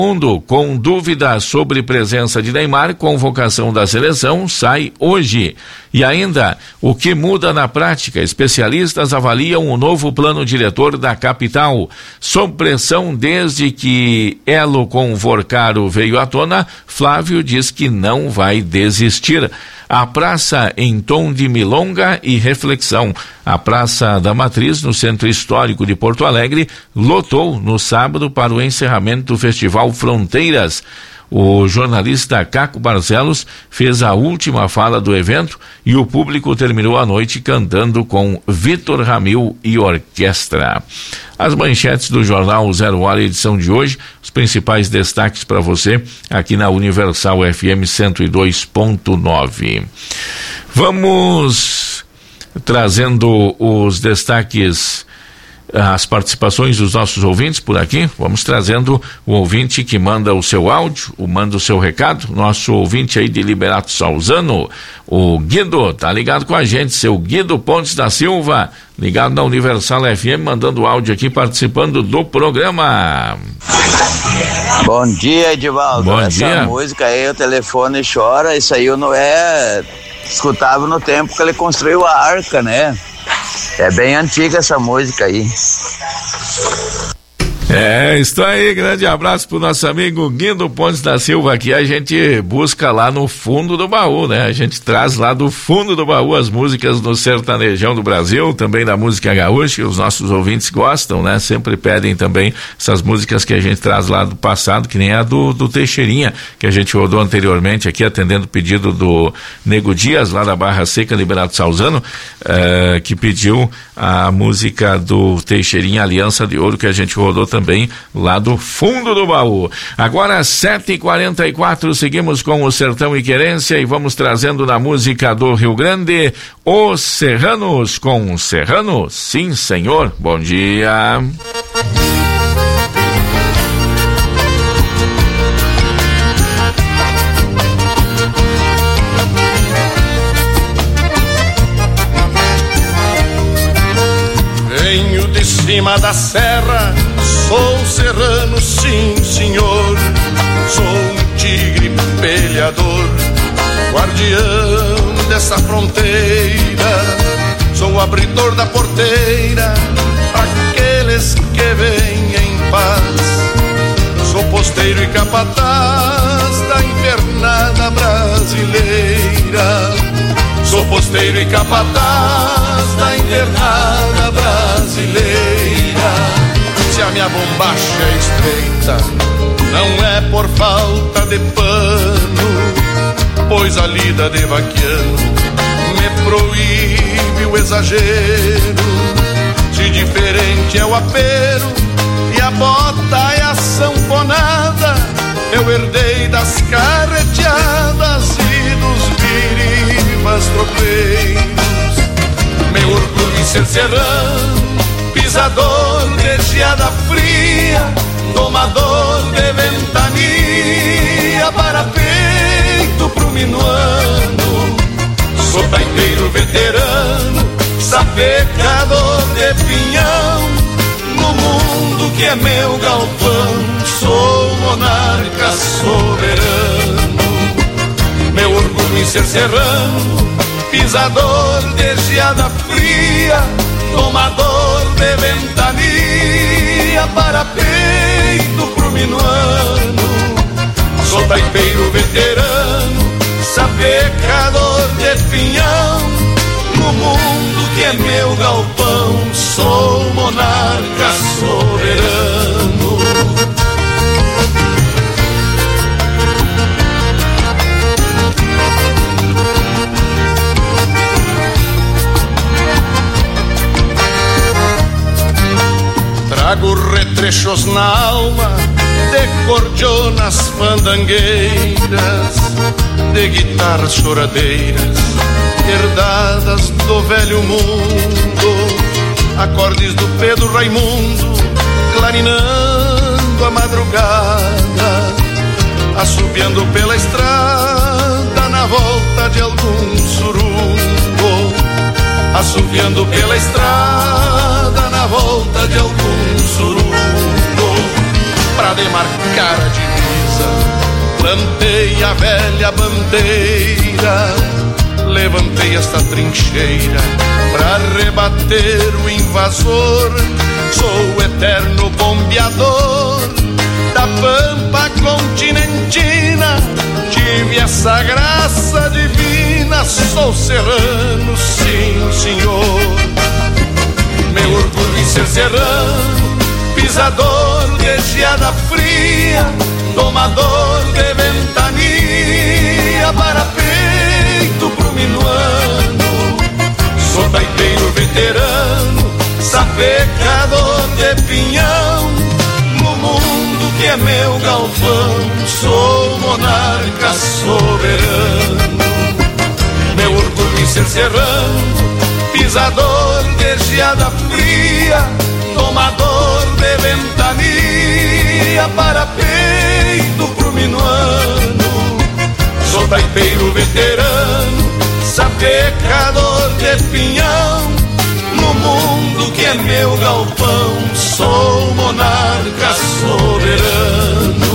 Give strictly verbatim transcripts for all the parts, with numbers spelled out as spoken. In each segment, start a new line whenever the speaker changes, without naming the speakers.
Mundo, com dúvidas sobre presença de Neymar, convocação da seleção sai hoje. E ainda, o que muda na prática? Especialistas avaliam o novo plano diretor da capital. Sob pressão desde que Elo com Vorcaro veio à tona, Flávio diz que não vai desistir. A praça em tom de milonga e reflexão. A Praça da Matriz, no Centro Histórico de Porto Alegre, lotou no sábado para o encerramento do Festival Fronteiras. O jornalista Caco Barcelos fez a última fala do evento e o público terminou a noite cantando com Vitor Ramil e orquestra. As manchetes do jornal Zero Hora, edição de hoje, os principais destaques para você aqui na Universal F M cento e dois ponto nove. Vamos trazendo os destaques, as participações dos nossos ouvintes por aqui. Vamos trazendo o ouvinte que manda o seu áudio, o manda o seu recado, nosso ouvinte aí de Liberato Salzano, o Guido, tá ligado com a gente, seu Guido Pontes da Silva, ligado na Universal F M, mandando áudio aqui, participando do programa.
Bom dia, Edivaldo.
Bom
Essa
dia.
música aí, o telefone chora, isso aí não é escutável no tempo que ele construiu a arca, né? É bem antiga essa música aí.
É, isso aí, grande abraço pro nosso amigo Guido Pontes da Silva, que a gente busca lá no fundo do baú, né? A gente traz lá do fundo do baú as músicas do sertanejão do Brasil, também da música gaúcha, que os nossos ouvintes gostam, né? Sempre pedem também essas músicas que a gente traz lá do passado, que nem a do, do Teixeirinha, que a gente rodou anteriormente aqui, atendendo o pedido do Nego Dias, lá da Barra Seca, Liberato Salzano, eh, que pediu a música do Teixeirinha, Aliança de Ouro, que a gente rodou também também lá do fundo do baú. Agora sete e quarenta e quatro, seguimos com o Sertão e Querência e vamos trazendo na música do Rio Grande Os Serranos com Serrano. Sim, senhor. Bom dia.
Venho de cima da serra, sou serrano, sim senhor. Sou um tigre peleador, guardião dessa fronteira. Sou o abridor da porteira para aqueles que vêm em paz. Sou posteiro e capataz da invernada brasileira. Sou posteiro e capataz da invernada brasileira. Se a minha bombacha é estreita, não é por falta de pano, pois a lida de vaquiano me proíbe o exagero. Se diferente é o apero e a bota é a sanfonada, eu herdei das carreteadas e dos virivas tropeiros. Meu orgulho em ser serrano, pisador de geada fria, domador de ventania, para peito pro minuano. Sou taiteiro veterano, sapecador de pinhão, no mundo que é meu galpão, sou monarca soberano. Meu orgulho em ser serrano, pisador de geada fria, domador de ventania, para peito pro minuano. Sou taipeiro veterano, sapecador de pinhão, no mundo que é meu galpão, sou monarca soberano. Trago retrechos na alma de cordionas fandangueiras, de guitarras choradeiras, herdadas do velho mundo, acordes do Pedro Raimundo, clarinando a madrugada, assobiando pela estrada na volta de algum surungo, assobiando pela estrada na volta de algum surungo, pra demarcar a divisa levantei a velha bandeira, levantei esta trincheira pra rebater o invasor. Sou o eterno bombeador da pampa continentina, tive essa graça divina, sou serrano, sim senhor. Meu orgulho em ser serrano, pisador de geada fria, domador de ventania, para peito pro minuano. Sou taipeiro veterano, sapecador de pinhão, no mundo que é meu galpão, sou monarca soberano. Meu orgulho em ser serrano, pisador de geada fria, domador de ventania, para peito pro minuano. Sou taipeiro veterano, sapecador de pinhão, no mundo que é meu galpão, sou monarca soberano.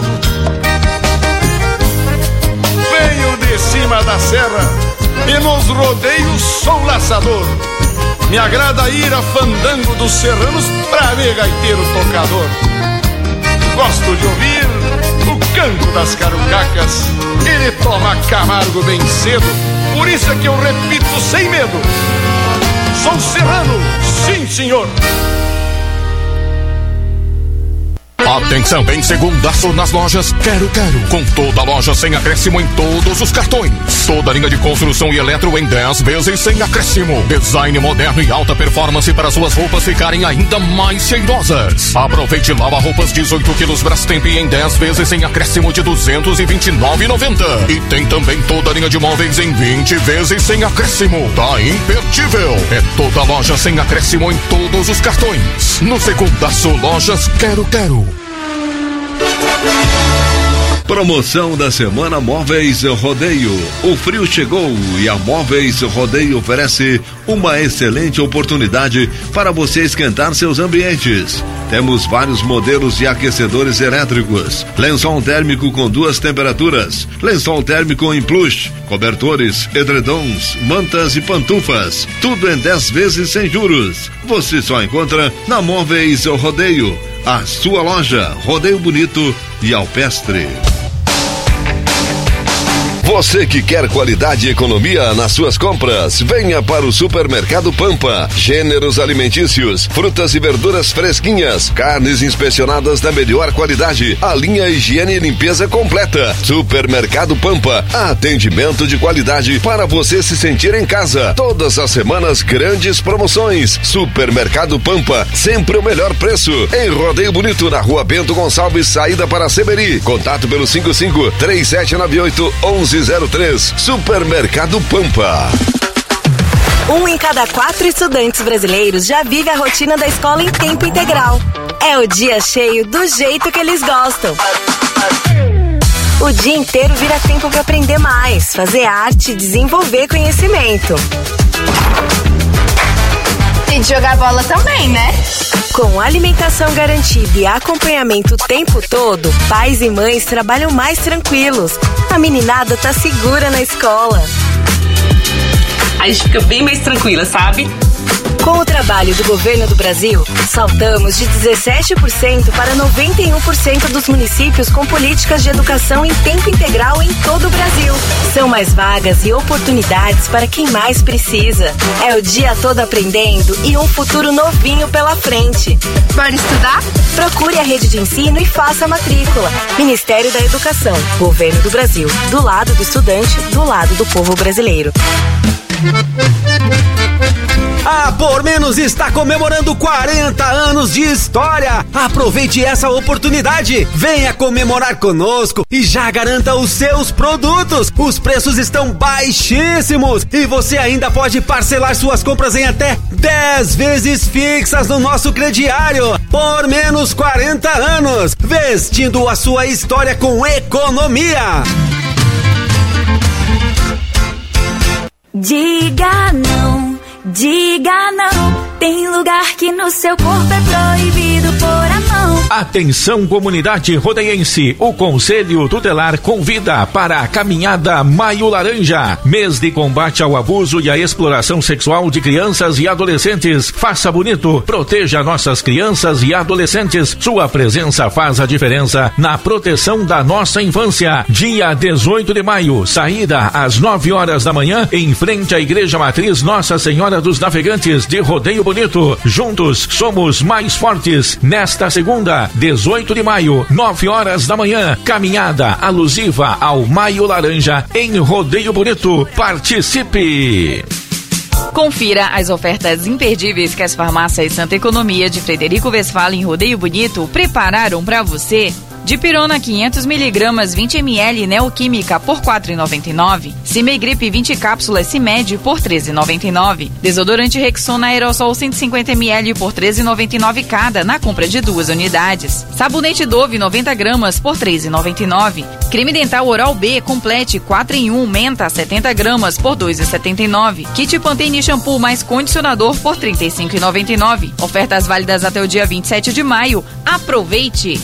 Venho de cima da serra e nos rodeios sou laçador. Me agrada ir a fandango dos serranos pra ver gaiteiro tocador. Gosto de ouvir o canto das carucacas, ele toma Camargo bem cedo, por isso é que eu repito sem medo: sou serrano, sim senhor.
Atenção, em segundaço nas lojas Quero Quero, com toda a loja sem acréscimo em todos os cartões. Toda linha de construção e eletro em dez vezes sem acréscimo. Design moderno e alta performance para suas roupas ficarem ainda mais cheirosas. Aproveite lava-roupas dezoito quilos Brastemp em dez vezes sem acréscimo de duzentos e vinte e nove reais e noventa centavos. E tem também toda a linha de móveis em vinte vezes sem acréscimo. Tá imperdível. É toda a loja sem acréscimo em todos os cartões. No segundaço, lojas Quero Quero.
Promoção da Semana Móveis Rodeio. O frio chegou e a Móveis Rodeio oferece uma excelente oportunidade para você esquentar seus ambientes. Temos vários modelos de aquecedores elétricos, lençol térmico com duas temperaturas, lençol térmico em plush, cobertores, edredons, mantas e pantufas, tudo em dez vezes sem juros. Você só encontra na Móveis Rodeio, a sua loja Rodeio Bonito e Alpestre.
Você que quer qualidade e economia nas suas compras, venha para o Supermercado Pampa. Gêneros alimentícios, frutas e verduras fresquinhas, carnes inspecionadas da melhor qualidade, a linha higiene e limpeza completa. Supermercado Pampa, atendimento de qualidade para você se sentir em casa. Todas as semanas, grandes promoções. Supermercado Pampa, sempre o melhor preço. Em Rodeio Bonito, na Rua Bento Gonçalves, saída para Seberi. Contato pelo cinco cinco, três sete nove oito, onze zero três. Supermercado Pampa.
Um em cada quatro estudantes brasileiros já vive a rotina da escola em tempo integral. É o dia cheio do jeito que eles gostam. O dia inteiro vira tempo para aprender mais, fazer arte e desenvolver conhecimento.
E de jogar bola também, né?
Com alimentação garantida e acompanhamento o tempo todo, pais e mães trabalham mais tranquilos. A meninada tá segura na escola.
A gente fica bem mais tranquila, sabe?
Com o trabalho do governo do Brasil, saltamos de dezessete por cento para noventa e um por cento dos municípios com políticas de educação em tempo integral em todo o Brasil. São mais vagas e oportunidades para quem mais precisa. É o dia todo aprendendo e um futuro novinho pela frente.
Bora estudar?
Procure a rede de ensino e faça a matrícula. Ministério da Educação, Governo do Brasil. Do lado do estudante, do lado do povo brasileiro.
A Por Menos está comemorando quarenta anos de história. Aproveite essa oportunidade. Venha comemorar conosco e já garanta os seus produtos. Os preços estão baixíssimos e você ainda pode parcelar suas compras em até dez vezes fixas no nosso crediário. Por Menos quarenta anos, vestindo a sua história com economia.
Diga não, diga não. Tem lugar que no seu corpo é proibido pôr a mão.
Atenção, comunidade rodeiense, o Conselho Tutelar convida para a caminhada Maio Laranja, mês de combate ao abuso e à exploração sexual de crianças e adolescentes. Faça bonito, proteja nossas crianças e adolescentes. Sua presença faz a diferença na proteção da nossa infância. Dia dezoito de maio, saída às nove horas da manhã, em frente à Igreja Matriz Nossa Senhora dos Navegantes de Rodeio Bonito. Juntos somos mais fortes. Nesta segunda, dezoito de maio, nove horas da manhã, caminhada alusiva ao Maio Laranja em Rodeio Bonito. Participe!
Confira as ofertas imperdíveis que as farmácias Santa Economia de Frederico Westphalen em Rodeio Bonito prepararam para você. Dipirona quinhentos miligramas vinte mililitros Neoquímica por quatro reais e noventa e nove centavos. Cimegripe vinte cápsulas Cimed por treze reais e noventa e nove centavos. Desodorante Rexona Aerosol cento e cinquenta mililitros por treze reais e noventa e nove centavos cada na compra de duas unidades. Sabonete Dove noventa gramas por treze reais e noventa e nove centavos. Creme dental Oral B complete quatro em um Menta setenta gramas por dois reais e setenta e nove centavos. Kit Pantene shampoo mais condicionador por trinta e cinco reais e noventa e nove centavos. Ofertas válidas até o dia vinte e sete de maio. Aproveite!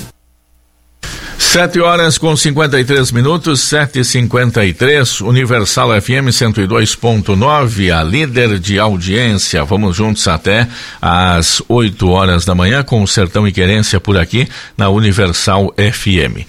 Sete horas com cinquenta e três minutos, sete e cinquenta e três, Universal F M cento e dois ponto nove, a líder de audiência. Vamos juntos até às oito horas da manhã com o Sertão e Querência por aqui na Universal F M.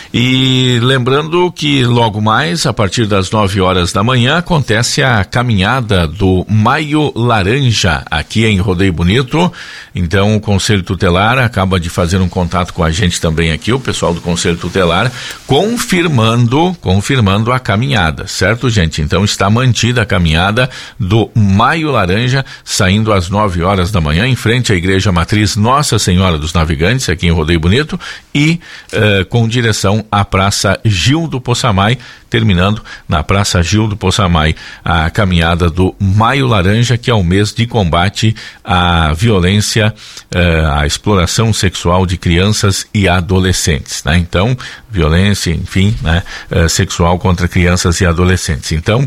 E lembrando que logo mais, a partir das nove horas da manhã, acontece a caminhada do Maio Laranja aqui em Rodeio Bonito. Então, o Conselho Tutelar acaba de fazer um contato com a gente também aqui, o pessoal do Conselho Tutelar, confirmando, confirmando a caminhada, certo, gente? Então, está mantida a caminhada do Maio Laranja, saindo às nove horas da manhã, em frente à Igreja Matriz Nossa Senhora dos Navegantes, aqui em Rodeio Bonito, e uh, com direção à Praça Gil do Poçamai, terminando na Praça Gil do Poçamai a caminhada do Maio Laranja, que é o mês de combate à violência, uh, à exploração sexual de crianças e adolescentes, né? Então, violência, enfim, né, uh, sexual contra crianças e adolescentes. Então,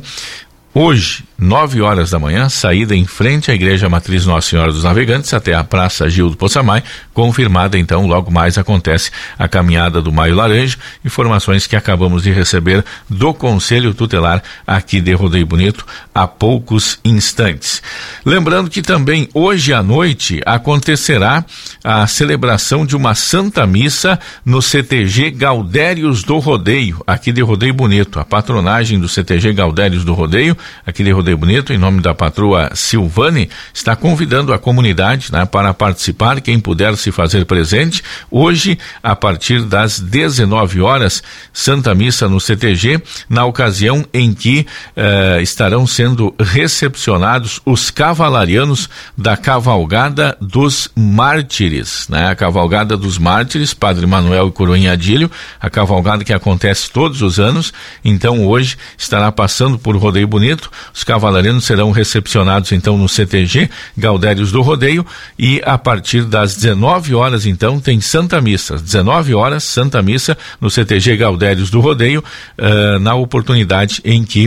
hoje, nove horas da manhã, saída em frente à Igreja Matriz Nossa Senhora dos Navegantes até a Praça Gil do Poçamai, confirmada então, logo mais acontece a caminhada do Maio Laranja, informações que acabamos de receber do Conselho Tutelar aqui de Rodeio Bonito há poucos instantes. Lembrando que também hoje à noite acontecerá a celebração de uma Santa Missa no C T G Gaudérios do Rodeio, aqui de Rodeio Bonito. A patronagem do C T G Gaudérios do Rodeio, aqui de Rodeio Bonito, em nome da patroa Silvane, está convidando a comunidade, né, para participar, quem puder se fazer presente. Hoje, a partir das dezenove horas, Santa Missa no C T G, na ocasião em que eh, estarão sendo recepcionados os cavalarianos da Cavalgada dos Mártires, né? A Cavalgada dos Mártires, Padre Manuel e Coroinha Adílio, a cavalgada que acontece todos os anos. Então, hoje estará passando por Rodeio Bonito. Os cavalarianos serão recepcionados então no C T G Gaudérios do Rodeio, e a partir das dezenove horas então tem Santa Missa, dezenove horas Santa Missa no C T G Gaudérios do Rodeio, uh, na oportunidade em que uh,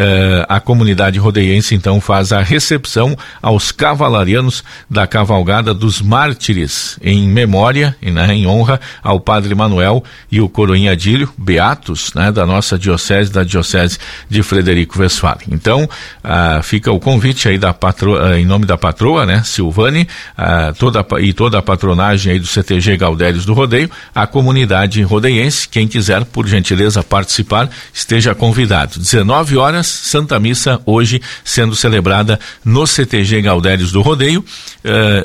a comunidade rodeiense então faz a recepção aos cavalarianos da Cavalgada dos Mártires, em memória, né, em honra ao Padre Manuel e o Coroinha Adílio, beatos, né, da nossa diocese, da diocese de Frederico Westphalen. Então, ah, fica o convite aí da patroa, em nome da patroa, né, Silvane, ah, toda, e toda a patronagem aí do C T G Gaudérios do Rodeio, a comunidade rodeiense, quem quiser, por gentileza, participar, esteja convidado. dezenove horas, Santa Missa, hoje, sendo celebrada no C T G Gaudérios do Rodeio, eh,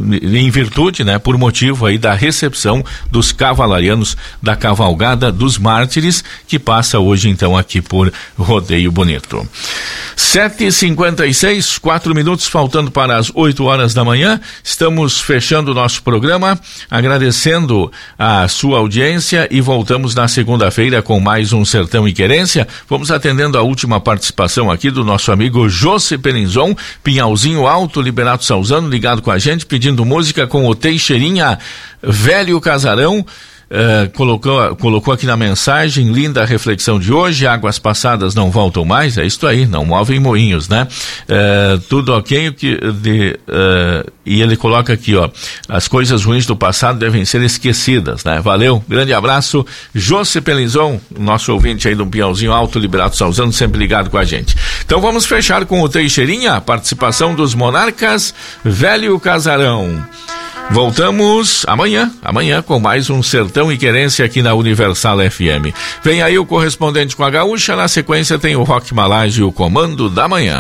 em virtude, né, por motivo aí da recepção dos cavalarianos da Cavalgada dos Mártires, que passa hoje, então, aqui por Rodeio Bonito. sete e cinquenta e seis, quatro minutos faltando para as oito horas da manhã. Estamos fechando o nosso programa, agradecendo a sua audiência, e voltamos na segunda-feira com mais um Sertão e Querência. Vamos atendendo a última participação aqui do nosso amigo José Peninzon, Pinhalzinho Alto, Liberato Salzano, ligado com a gente, pedindo música com o Teixeirinha, Velho Casarão. uh, colocou, colocou aqui na mensagem, linda reflexão de hoje, águas passadas não voltam mais, é isso aí, não movem moinhos, né? Uh, tudo ok, que, de, uh, e ele coloca aqui, ó, as coisas ruins do passado devem ser esquecidas, né? Valeu, grande abraço, José Pelizon, nosso ouvinte aí do Piauzinho Alto Liberato Salzano, sempre ligado com a gente. Então vamos fechar com o Teixeirinha, a participação dos Monarcas, Velho Casarão. Voltamos amanhã, amanhã com mais um Sertão e Querência aqui na Universal F M. Vem aí o correspondente com a Gaúcha, na sequência tem o Rock Malage e o Comando da Manhã.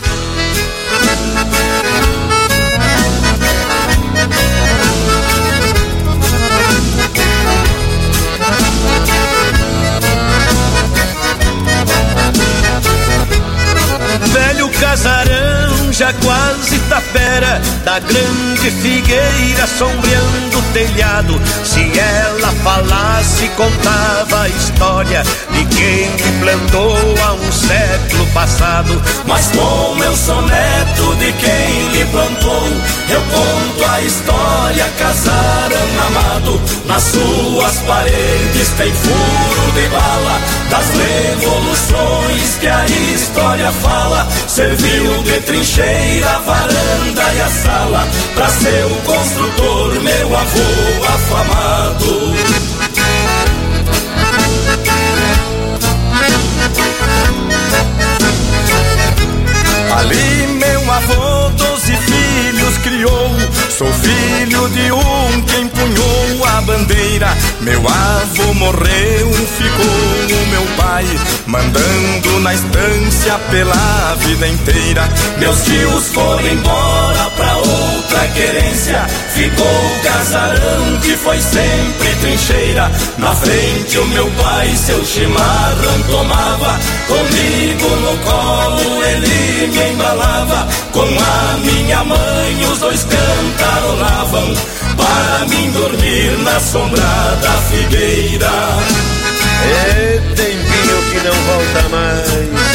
Velho casarão, já quase tapera, da grande figueira sombreando o telhado. Se ela falasse, contava a história de quem me plantou há um século passado. Mas como eu sou neto de quem lhe plantou, eu conto a história, casarão amado. Nas suas paredes tem furo de bala, das revoluções que a história fala. Serviu de trincheira, a varanda e a sala, pra seu construtor, meu avô afamado. Ali meu avô doze filhos criou, sou filho de um que empunhou a bandeira. Meu avô morreu, ficou o meu pai, mandando na estância pela vida inteira. Meus tios foram embora pra outra querência, ficou o casarão que foi sempre trincheira. Na frente o meu pai seu chimarrão tomava, comigo no colo ele me embalava. Com a minha mãe os dois cantarolavam, para mim dormir na sombra da figueira.
É tempinho que não volta mais.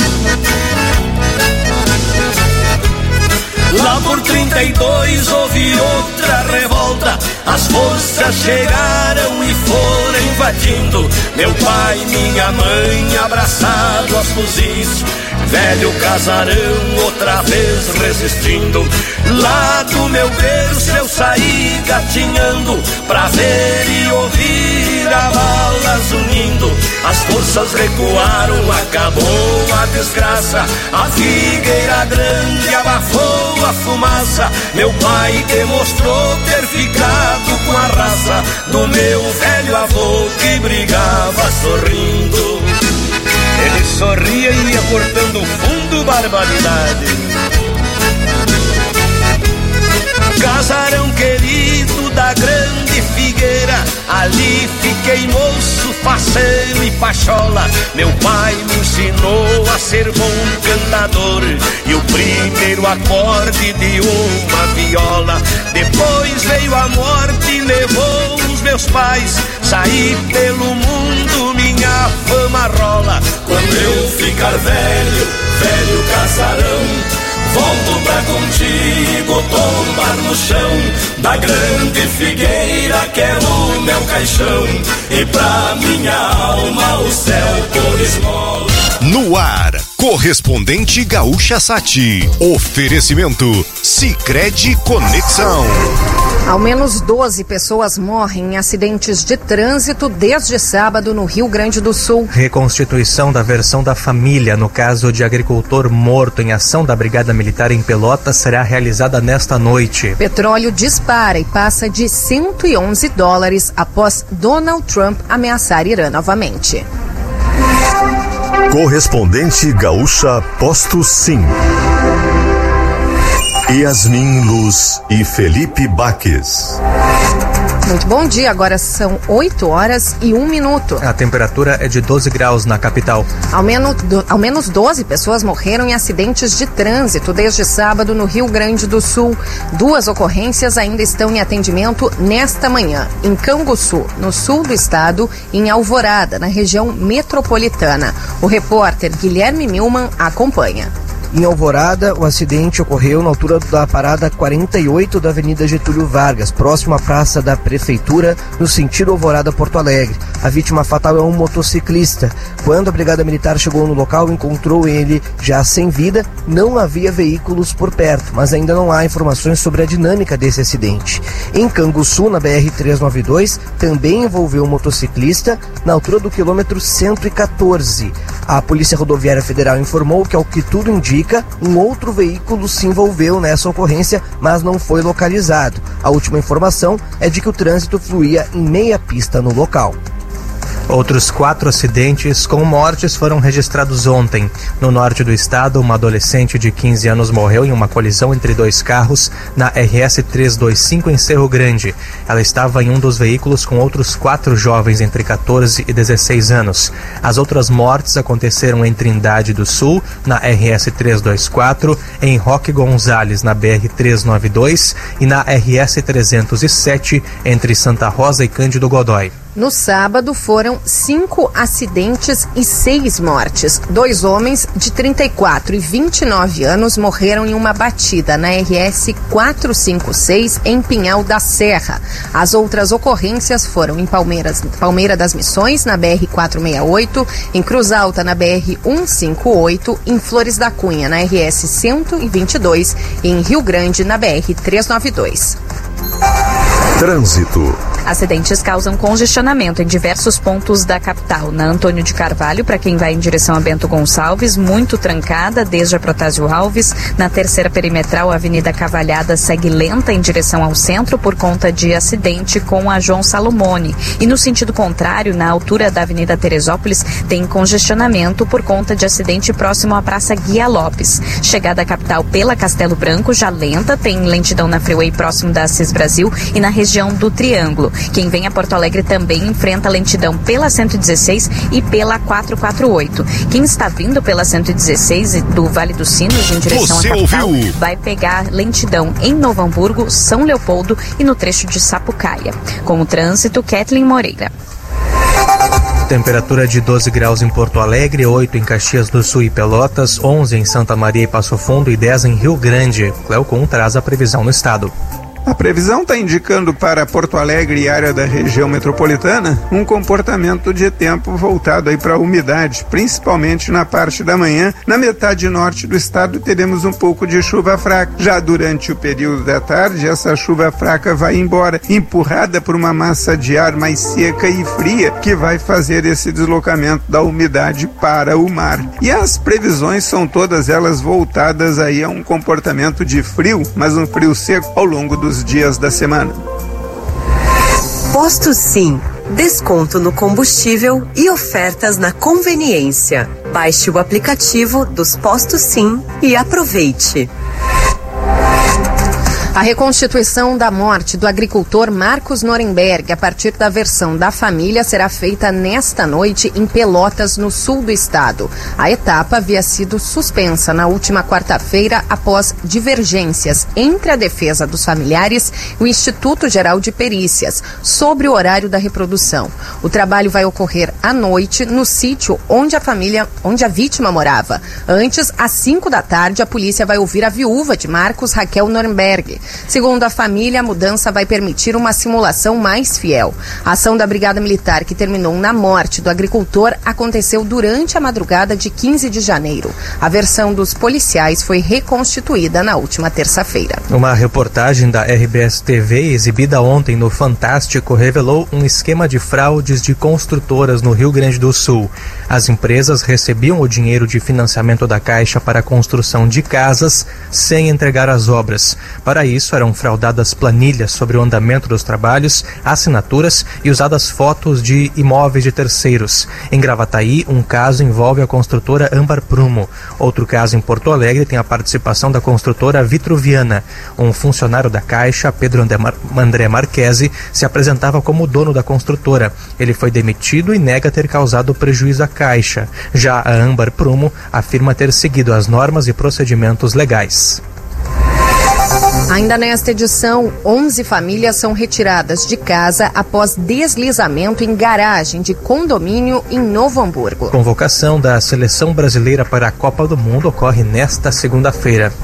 Lá por trinta e dois houve outra revolta, as forças chegaram e foram invadindo. Meu pai e minha mãe abraçados aos fuzis, velho casarão outra vez resistindo. Lá do meu berço eu saí gatinhando, pra ver e ouvir a balas unindo. As forças recuaram, acabou a desgraça, a figueira grande abafou a fumaça. Meu pai demonstrou ter ficado com a raça do meu velho avô que brigava sorrindo.
Ele sorria e ia cortando fundo, barbaridade.
Casarão querido da grande figueira, ali fiquei moço, faceiro e pachola. Meu pai me ensinou a ser bom cantador e o primeiro acorde de uma viola. Depois veio a morte e levou os meus pais, saí pelo mundo, minha fama rola. Quando eu ficar velho, velho casarão, volto pra contigo tombar no chão da grande figueira, quero o meu caixão e pra minha alma o céu por esmola.
No ar, correspondente Gaúcha Sati. Oferecimento Sicredi Conexão.
Ao menos doze pessoas morrem em acidentes de trânsito desde sábado no Rio Grande do Sul.
Reconstituição da versão da família no caso de agricultor morto em ação da Brigada Militar em Pelotas será realizada nesta noite.
Petróleo dispara e passa de cento e onze dólares após Donald Trump ameaçar Irã novamente.
Correspondente Gaúcha Posto Sim. Yasmin Luz e Felipe Baques.
Muito bom dia, agora são oito horas e um minuto.
A temperatura é de doze graus na capital.
Ao menos, do, ao menos doze pessoas morreram em acidentes de trânsito desde sábado no Rio Grande do Sul. Duas ocorrências ainda estão em atendimento nesta manhã, em Canguçu, no sul do estado, e em Alvorada, na região metropolitana. O repórter Guilherme Milman acompanha.
Em Alvorada, o acidente ocorreu na altura da parada quarenta e oito da Avenida Getúlio Vargas, próximo à Praça da Prefeitura, no sentido Alvorada-Porto Alegre. A vítima fatal é um motociclista. Quando a Brigada Militar chegou no local, encontrou ele já sem vida. Não havia veículos por perto, mas ainda não há informações sobre a dinâmica desse acidente. Em Canguçu, na B R trezentos e noventa e dois, também envolveu um motociclista na altura do quilômetro cento e quatorze. A Polícia Rodoviária Federal informou que, ao que tudo indica, um outro veículo se envolveu nessa ocorrência, mas não foi localizado. A última informação é de que o trânsito fluía em meia pista no local.
Outros quatro acidentes com mortes foram registrados ontem. No norte do estado, uma adolescente de quinze anos morreu em uma colisão entre dois carros na R S trezentos e vinte e cinco em Cerro Grande. Ela estava em um dos veículos com outros quatro jovens entre catorze e dezesseis anos. As outras mortes aconteceram em Trindade do Sul, na R S trezentos e vinte e quatro, em Roque Gonzales, na B R trezentos e noventa e dois e na R S trezentos e sete, entre Santa Rosa e Cândido Godói.
No sábado foram cinco acidentes e seis mortes. Dois homens de trinta e quatro e vinte e nove anos morreram em uma batida na R S quatrocentos e cinquenta e seis em Pinhal da Serra. As outras ocorrências foram em Palmeiras, Palmeira das Missões, na B R quatrocentos e sessenta e oito, em Cruz Alta, na B R cento e cinquenta e oito, em Flores da Cunha, na R S cento e vinte e dois e em Rio Grande, na B R trezentos e noventa e dois.
Trânsito.
Acidentes causam congestionamento em diversos pontos da capital. Na Antônio de Carvalho, para quem vai em direção a Bento Gonçalves, muito trancada desde a Protásio Alves. Na terceira perimetral, a Avenida Cavalhada segue lenta em direção ao centro por conta de acidente com a João Salomone. E no sentido contrário, na altura da Avenida Teresópolis, tem congestionamento por conta de acidente próximo à Praça Guia Lopes. Chegada à capital pela Castelo Branco, já lenta, tem lentidão na Freeway próximo da Assis Brasil e na região do Triângulo. Quem vem a Porto Alegre também enfrenta lentidão pela cento e dezesseis e pela quatrocentos e quarenta e oito. Quem está vindo pela cento e dezesseis do Vale dos Sinos em direção
Você
à capital
ouviu?
vai pegar lentidão em Novo Hamburgo, São Leopoldo e no trecho de Sapucaia. Com o trânsito, Kathleen Moreira.
Temperatura de doze graus em Porto Alegre, oito em Caxias do Sul e Pelotas, onze em Santa Maria e Passo Fundo e dez em Rio Grande. Cleocum traz a previsão no estado.
A previsão está indicando para Porto Alegre e área da região metropolitana um comportamento de tempo voltado aí para a umidade, principalmente na parte da manhã. Na metade norte do estado teremos um pouco de chuva fraca. Já durante o período da tarde, essa chuva fraca vai embora, empurrada por uma massa de ar mais seca e fria, que vai fazer esse deslocamento da umidade para o mar. E as previsões são todas elas voltadas aí a um comportamento de frio, mas um frio seco ao longo dos dias da semana.
Posto Sim, desconto no combustível e ofertas na conveniência. Baixe o aplicativo dos Postos Sim e aproveite.
A reconstituição da morte do agricultor Marcos Norenberg, a partir da versão da família, será feita nesta noite em Pelotas, no sul do estado. A etapa havia sido suspensa na última quarta-feira após divergências entre a defesa dos familiares e o Instituto Geral de Perícias sobre o horário da reprodução. O trabalho vai ocorrer à noite no sítio onde a família, onde a vítima morava. Antes, às cinco da tarde, a polícia vai ouvir a viúva de Marcos, Raquel Norenberg. Segundo a família, a mudança vai permitir uma simulação mais fiel. A ação da Brigada Militar, que terminou na morte do agricultor, aconteceu durante a madrugada de quinze de janeiro. A versão dos policiais foi reconstituída na última terça-feira.
Uma reportagem da R B S T V, exibida ontem no Fantástico, revelou um esquema de fraudes de construtoras no Rio Grande do Sul. As empresas recebiam o dinheiro de financiamento da Caixa para a construção de casas sem entregar as obras. Para isso, eram fraudadas planilhas sobre o andamento dos trabalhos, assinaturas e usadas fotos de imóveis de terceiros. Em Gravataí, um caso envolve a construtora Âmbar Prumo. Outro caso em Porto Alegre tem a participação da construtora Vitruviana. Um funcionário da Caixa, Pedro André Marquesi, se apresentava como dono da construtora. Ele foi demitido e nega ter causado prejuízo à Caixa. Já a Âmbar Prumo afirma ter seguido as normas e procedimentos legais.
Ainda nesta edição, onze famílias são retiradas de casa após deslizamento em garagem de condomínio em Novo Hamburgo.
Convocação da seleção brasileira para a Copa do Mundo ocorre nesta segunda-feira.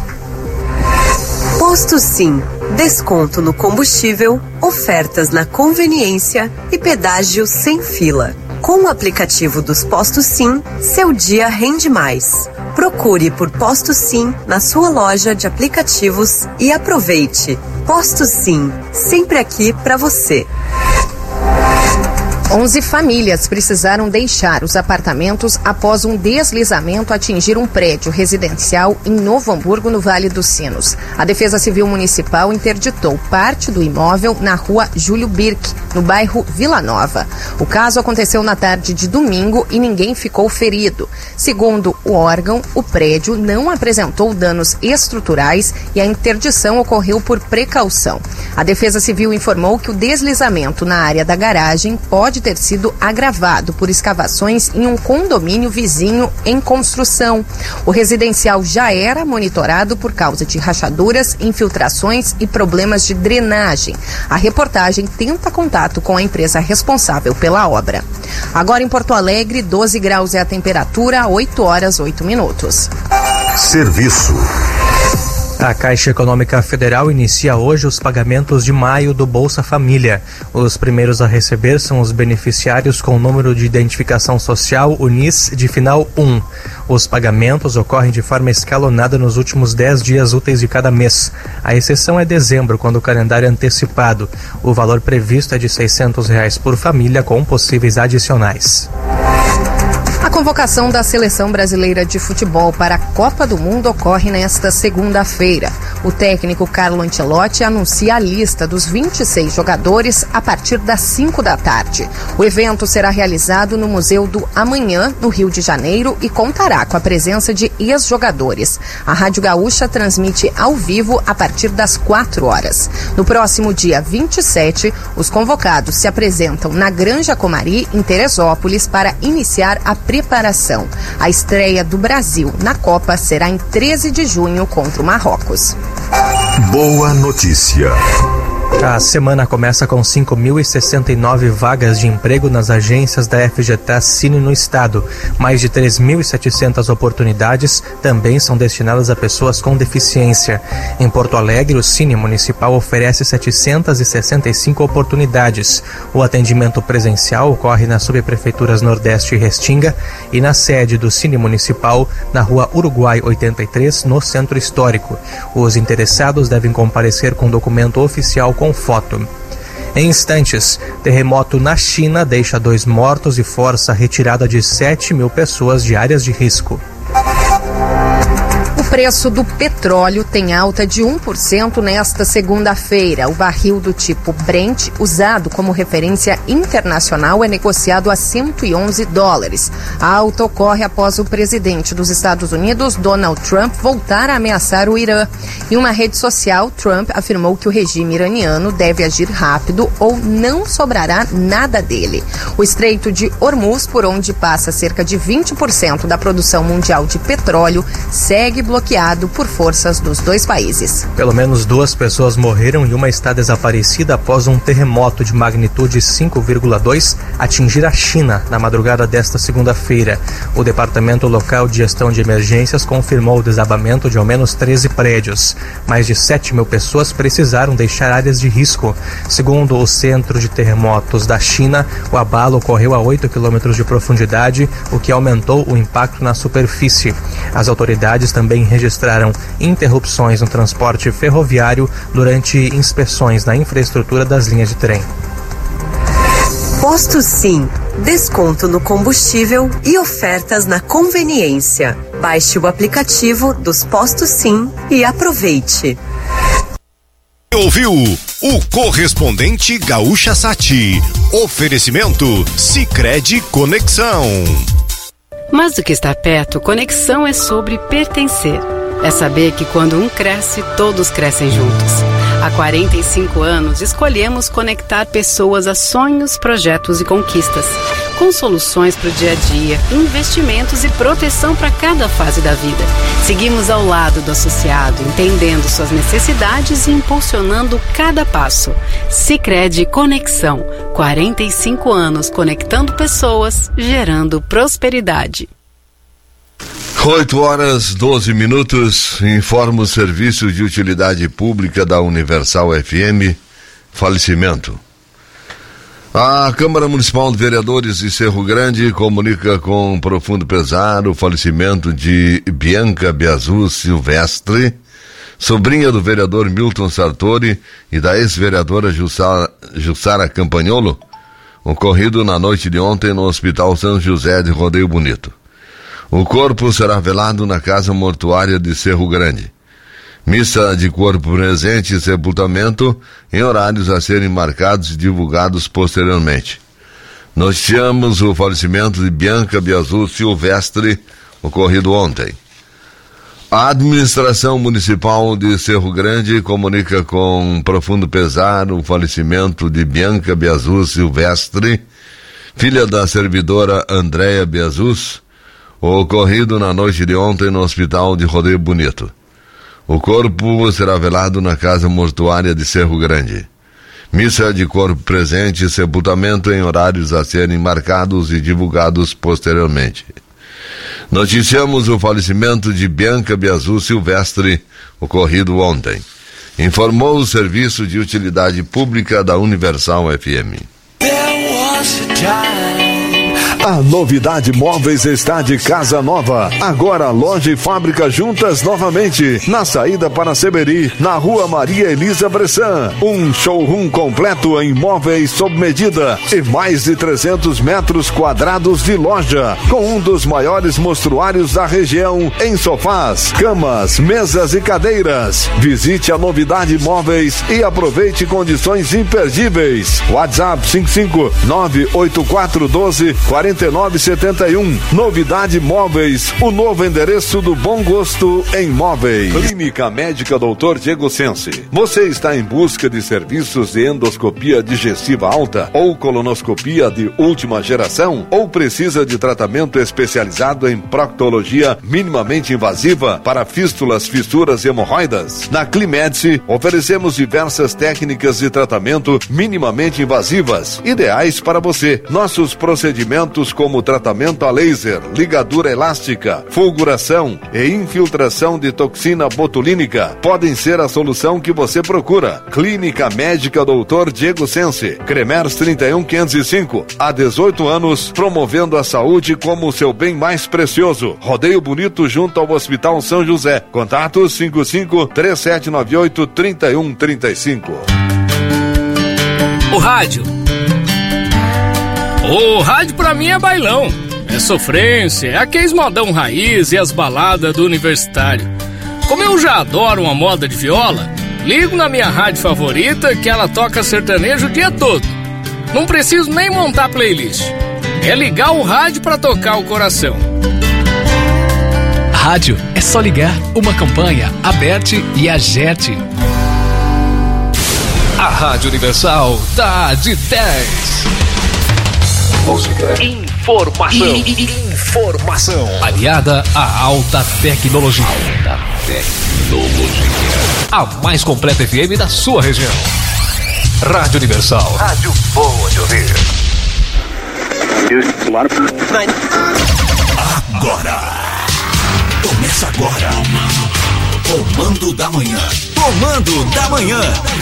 Posto Sim, desconto no combustível, ofertas na conveniência e pedágio sem fila. Com o aplicativo dos Postos Sim, seu dia rende mais. Procure por Posto Sim na sua loja de aplicativos e aproveite. Posto Sim, sempre aqui para você.
onze famílias precisaram deixar os apartamentos após um deslizamento atingir um prédio residencial em Novo Hamburgo, no Vale dos Sinos. A Defesa Civil Municipal interditou parte do imóvel na rua Júlio Birk, no bairro Vila Nova. O caso aconteceu na tarde de domingo e ninguém ficou ferido. Segundo o órgão, o prédio não apresentou danos estruturais e a interdição ocorreu por precaução. A Defesa Civil informou que o deslizamento na área da garagem pode ter sido agravado por escavações em um condomínio vizinho em construção. O residencial já era monitorado por causa de rachaduras, infiltrações e problemas de drenagem. A reportagem tenta contato com a empresa responsável pela obra. Agora em Porto Alegre, doze graus é a temperatura, oito horas, oito minutos.
Serviço.
A Caixa Econômica Federal inicia hoje os pagamentos de maio do Bolsa Família. Os primeiros a receber são os beneficiários com o número de identificação social U N I S de final um. Os pagamentos ocorrem de forma escalonada nos últimos dez dias úteis de cada mês. A exceção é dezembro, quando o calendário é antecipado. O valor previsto é de seiscentos reais por família, com possíveis adicionais.
A convocação da Seleção Brasileira de Futebol para a Copa do Mundo ocorre nesta segunda-feira. O técnico Carlo Ancelotti anuncia a lista dos vinte e seis jogadores a partir das cinco da tarde. O evento será realizado no Museu do Amanhã, no Rio de Janeiro, e contará com a presença de ex-jogadores. A Rádio Gaúcha transmite ao vivo a partir das quatro horas. No próximo dia vinte e sete, os convocados se apresentam na Granja Comari, em Teresópolis, para iniciar a preparação. A estreia do Brasil na Copa será em treze de junho contra o Marrocos.
Boa notícia.
A semana começa com cinco mil e sessenta e nove vagas de emprego nas agências da F G T A Cine no estado. Mais de três mil e setecentas oportunidades também são destinadas a pessoas com deficiência. Em Porto Alegre, o Cine Municipal oferece setecentas e sessenta e cinco oportunidades. O atendimento presencial ocorre nas subprefeituras Nordeste e Restinga e na sede do Cine Municipal, na Rua Uruguai oitenta e três, no Centro Histórico. Os interessados devem comparecer com documento oficial com foto. Em instantes, terremoto na China deixa dois mortos e força a retirada de sete mil pessoas de áreas de risco.
O preço do petróleo tem alta de um por cento nesta segunda-feira. O barril do tipo Brent, usado como referência internacional, é negociado a cento e onze dólares. A alta ocorre após o presidente dos Estados Unidos, Donald Trump, voltar a ameaçar o Irã. Em uma rede social, Trump afirmou que o regime iraniano deve agir rápido ou não sobrará nada dele. O Estreito de Hormuz, por onde passa cerca de vinte por cento da produção mundial de petróleo, segue bloqueado por forças dos dois países.
Pelo menos duas pessoas morreram e uma está desaparecida após um terremoto de magnitude cinco vírgula dois atingir a China na madrugada desta segunda-feira. O Departamento Local de Gestão de Emergências confirmou o desabamento de ao menos treze prédios. Mais de sete mil pessoas precisaram deixar áreas de risco. Segundo o Centro de Terremotos da China, o abalo ocorreu a oito quilômetros de profundidade, o que aumentou o impacto na superfície. As autoridades também registraram interrupções no transporte ferroviário durante inspeções na infraestrutura das linhas de trem.
Posto Sim, desconto no combustível e ofertas na conveniência. Baixe o aplicativo dos Postos Sim e aproveite.
Ouviu o correspondente Gaúcha Sati. Oferecimento Sicredi Conexão.
Mais do que estar perto, conexão é sobre pertencer. É saber que quando um cresce, todos crescem juntos. Há quarenta e cinco anos, escolhemos conectar pessoas a sonhos, projetos e conquistas. com soluções para o dia a dia, investimentos e proteção para cada fase da vida. Seguimos ao lado do associado, entendendo suas necessidades e impulsionando cada passo. Sicredi Conexão, quarenta e cinco anos conectando pessoas, gerando prosperidade.
oito horas, doze minutos, informa o Serviço de Utilidade Pública da Universal F M, falecimento. A Câmara Municipal de Vereadores de Cerro Grande comunica com profundo pesar o falecimento de Bianca Biazu Silvestre, sobrinha do vereador Milton Sartori e da ex-vereadora Jussara, Jussara Campagnolo, ocorrido na noite de ontem no Hospital São José de Rodeio Bonito. O corpo será velado na Casa Mortuária de Cerro Grande. Missa de corpo presente e sepultamento em horários a serem marcados e divulgados posteriormente. Noticiamos o falecimento de Bianca Biazu Silvestre, ocorrido ontem. A administração municipal de Cerro Grande comunica com profundo pesar o falecimento de Bianca Biazu Silvestre, filha da servidora Andréia Biazus, ocorrido na noite de ontem no Hospital de Rodeio Bonito. O corpo será velado na Casa Mortuária de Cerro Grande. Missa de corpo presente e sepultamento em horários a serem marcados e divulgados posteriormente. Noticiamos o falecimento de Bianca Biazu Silvestre, ocorrido ontem. Informou o Serviço de Utilidade Pública da Universal F M.
A Novidade Móveis está de casa nova. Agora loja e fábrica juntas novamente. Na saída para Seberi, na Rua Maria Elisa Bressan. Um showroom completo em móveis sob medida e mais de trezentos metros quadrados de loja, com um dos maiores mostruários da região em sofás, camas, mesas e cadeiras. Visite a Novidade Móveis e aproveite condições imperdíveis. WhatsApp cinco cinco nove oito quatro um dois quatro nove sete um. Novidade Móveis, o novo endereço do bom gosto em móveis. Clínica Médica doutor Diego Sense. Você está em busca de serviços de endoscopia digestiva alta ou colonoscopia de última geração? Ou precisa de tratamento especializado em proctologia minimamente invasiva para fístulas, fissuras e hemorroidas? Na Climedice, oferecemos diversas técnicas de tratamento minimamente invasivas, ideais para você. Nossos procedimentos como tratamento a laser, ligadura elástica, fulguração e infiltração de toxina botulínica podem ser a solução que você procura. Clínica Médica doutor Diego Sense, Cremers trinta e um quinhentos e cinco, há dezoito anos, promovendo a saúde como o seu bem mais precioso. Rodeio Bonito junto ao Hospital São José. Contatos cinco cinco três sete nove oito três um três cinco.
O rádio O rádio pra mim é bailão, é sofrência, é aqueles modão raiz e as baladas do universitário. Como eu já adoro uma moda de viola, ligo na minha rádio favorita que ela toca sertanejo o dia todo. Não preciso nem montar playlist, é ligar o rádio pra tocar o coração.
Rádio é só ligar, uma campanha, aberte e agerte. A Rádio Universal tá de dez. Música. Informação. Informação. Aliada à alta tecnologia. Alta tecnologia. A mais completa F M da sua região. Rádio Universal. Rádio boa de ouvir. Agora. Começa agora. Comando da Manhã. Comando da Manhã.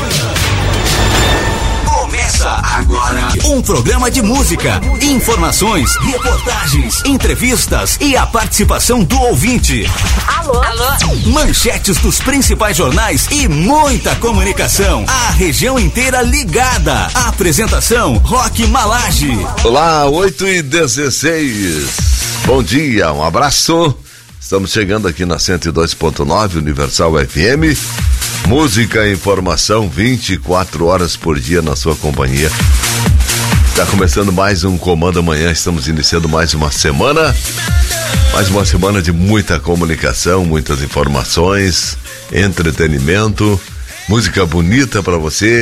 Começa agora um programa de música, informações, reportagens, entrevistas e a participação do ouvinte.
Alô? Alô?
Manchetes dos principais jornais e muita comunicação. A região inteira ligada. A apresentação Roque Malage.
Olá, oito e dezesseis. Bom dia, um abraço. Estamos chegando aqui na cento e dois ponto nove Universal F M. Música e informação vinte e quatro horas por dia na sua companhia. Está começando mais um Comando Amanhã, estamos iniciando mais uma semana. Mais uma semana de muita comunicação, muitas informações, entretenimento, música bonita para você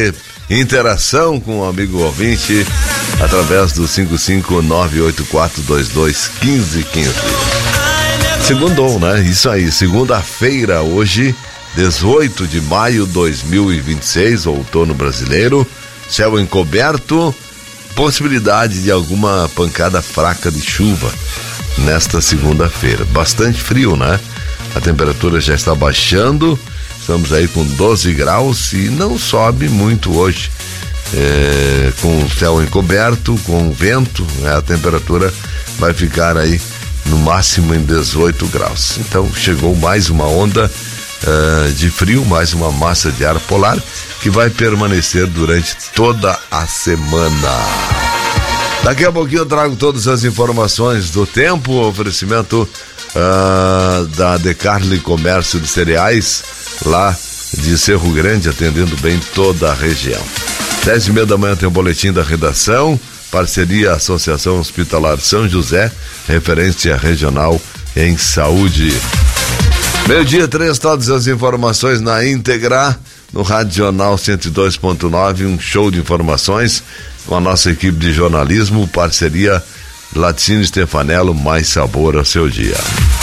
interação com o amigo ouvinte através do cinco cinco nove oito quatro dois dois um cinco um cinco. Segundou, né? Isso aí, segunda-feira, hoje, dezoito de maio de dois mil e vinte e seis, outono brasileiro, céu encoberto, possibilidade de alguma pancada fraca de chuva nesta segunda-feira. Bastante frio, né? A temperatura já está baixando, estamos aí com doze graus e não sobe muito hoje. É, com o céu encoberto, com vento, né? A temperatura vai ficar aí no máximo em dezoito graus. Então chegou mais uma onda uh, de frio, mais uma massa de ar polar que vai permanecer durante toda a semana. Daqui a pouquinho eu trago todas as informações do tempo, oferecimento uh, da Decarli Comércio de Cereais, lá de Cerro Grande, atendendo bem toda a região. Dez e meia da manhã tem o boletim da redação, parceria Associação Hospitalar São José, referência regional em saúde. Meio-dia, três, todas as informações na íntegra, no Rádio Jornal cento e dois ponto nove, um show de informações com a nossa equipe de jornalismo, parceria Laticínio Stefanello, mais sabor ao seu dia.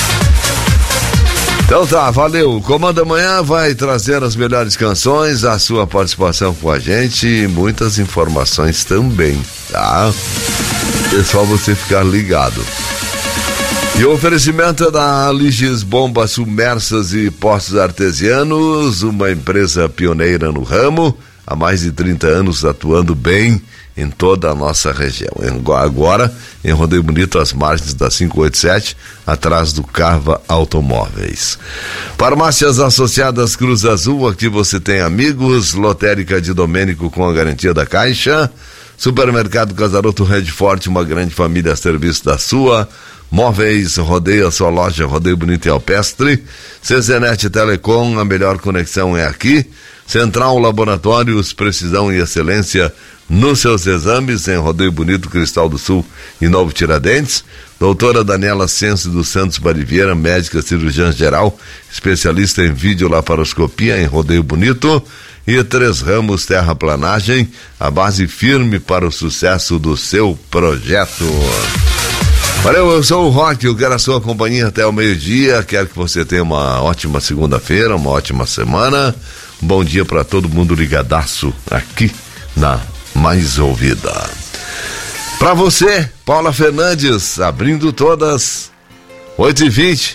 Então tá, valeu. O Comando da Manhã vai trazer as melhores canções, a sua participação com a gente e muitas informações também, tá? É só você ficar ligado. E o oferecimento é da Liges Bombas Submersas e Postos Artesianos, uma empresa pioneira no ramo, há mais de trinta anos atuando bem em toda a nossa região. Agora, em Rodeio Bonito, às margens da quinhentos e oitenta e sete, atrás do Carva Automóveis. Farmácias Associadas Cruz Azul, aqui você tem amigos, lotérica de Domênico com a garantia da Caixa, Supermercado Casaroto Red Forte, uma grande família a serviço da sua, Móveis Rodeio, a sua loja Rodeio Bonito e Alpestre, Cezenet Telecom, a melhor conexão é aqui, Central Laboratórios, precisão e excelência nos seus exames, em Rodeio Bonito, Cristal do Sul e Novo Tiradentes. Doutora Daniela Sense dos Santos Bariviera, médica cirurgiã geral, especialista em videolaparoscopia em Rodeio Bonito. E Três Ramos Terraplanagem, a base firme para o sucesso do seu projeto. Valeu, eu sou o Rock, eu quero a sua companhia até o meio-dia, quero que você tenha uma ótima segunda-feira, uma ótima semana. Um bom dia para todo mundo ligadaço aqui na Mais Ouvida. Para você, Paula Fernandes, abrindo todas, oito e vinte.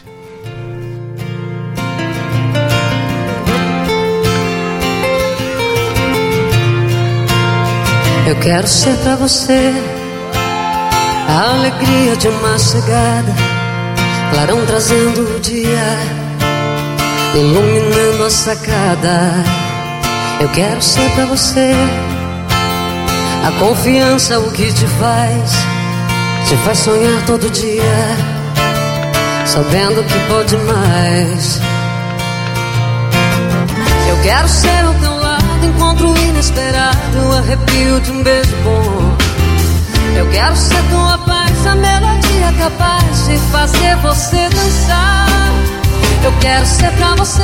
Eu quero ser pra você a alegria de uma chegada, clarão trazendo o dia, iluminando a sacada. Eu quero ser pra você a confiança, o que te faz, te faz sonhar todo dia, sabendo que pode mais. Eu quero ser ao teu lado, encontro inesperado, arrepio de um beijo bom. Eu quero ser tua paz, a melodia capaz de fazer você dançar. Eu quero ser pra você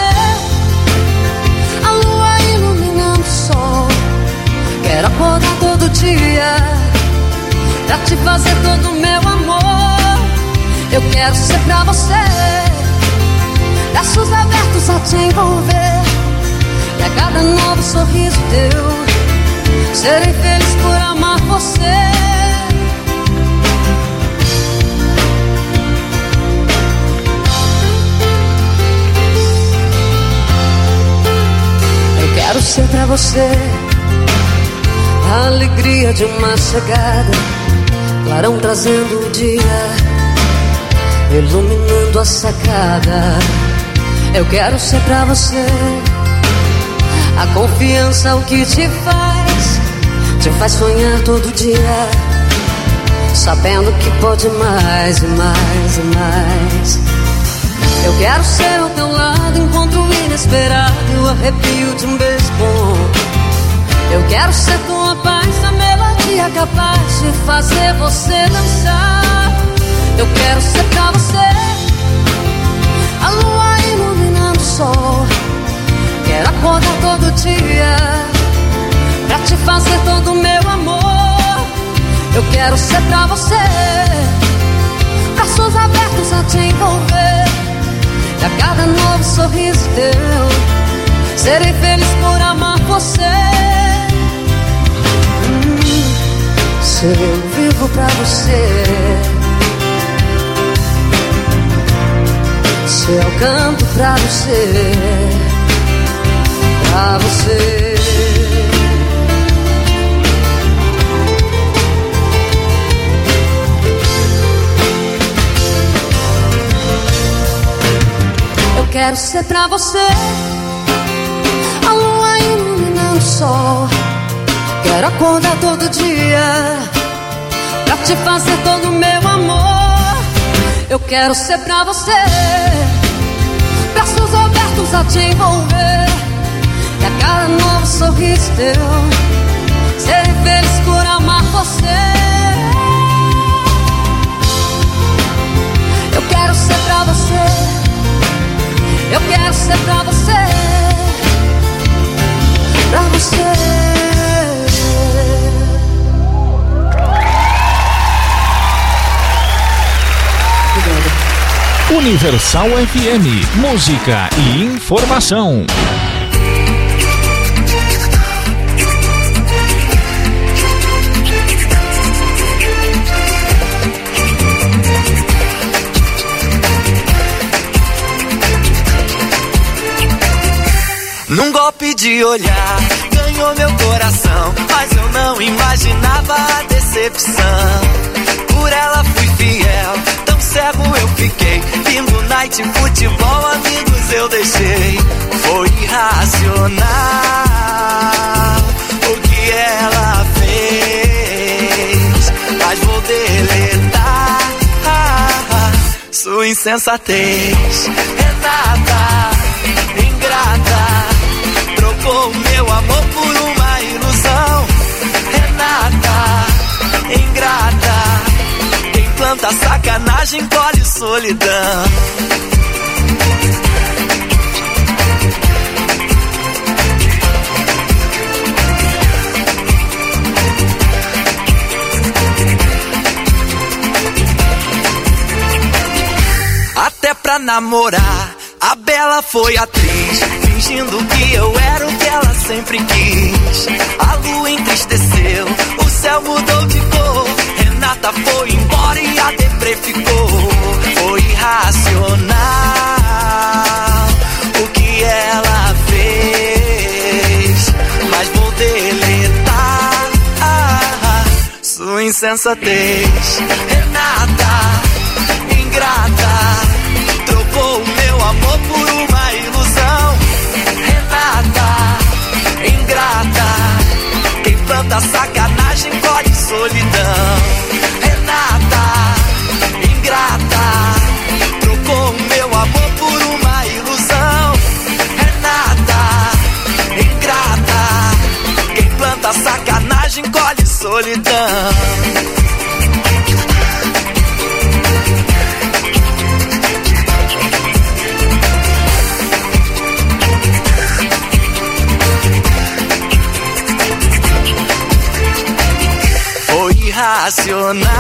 a lua iluminando o sol. Quero acordar todo dia pra te fazer todo o meu amor. Eu quero ser pra você braços abertos a te envolver, e a cada novo sorriso teu serei feliz por amar você. Eu quero ser pra você a alegria de uma chegada, clarão trazendo o dia, iluminando a sacada. Eu quero ser pra você a confiança, o que te faz, te faz sonhar todo dia, sabendo que pode mais e mais e mais. Eu quero ser ao teu lado, encontro inesperado, arrepio de um beijo bom. Eu quero ser tua paz, a melodia capaz de fazer você dançar. Eu quero ser pra você a lua iluminando o sol. Quero acordar todo dia pra te fazer todo o meu amor. Eu quero ser pra você, braços abertos a te envolver. E a cada novo sorriso teu, serei feliz por amar você. hum, Se eu vivo pra você, se eu canto pra você, pra você. Eu quero ser pra você a lua iluminando o sol. Quero acordar todo dia pra te fazer todo o meu amor. Eu quero ser pra você, braços abertos a te envolver. E a cada novo sorriso teu, serei feliz por amar você. Eu quero ser pra você, eu quero ser pra você, pra você.
Universal F M, música e informação.
Num golpe de olhar, ganhou meu coração, mas eu não imaginava a decepção. Por ela fui fiel, tão cego eu fiquei. Vindo night, futebol, amigos eu deixei. Foi irracional o que ela fez, mas vou deletar sua insensatez. Renata, ingrata, trocou meu amor por uma ilusão. Renata, ingrata, quem planta sacanagem colhe solidão. Até pra namorar, a Bela foi atriz, fingindo que eu era o que ela sempre quis. A lua entristeceu, o céu mudou de cor. Renata foi embora e a deprê ficou. Foi irracional o que ela fez, mas vou deletar sua insensatez. Renata, ingrata, trocou o meu amor por uma ilusão. Renata, ingrata, quem planta sacanagem colhe solidão. Renata, ingrata, trocou o meu amor por uma ilusão. Renata, ingrata, quem planta sacanagem colhe solidão. Irracional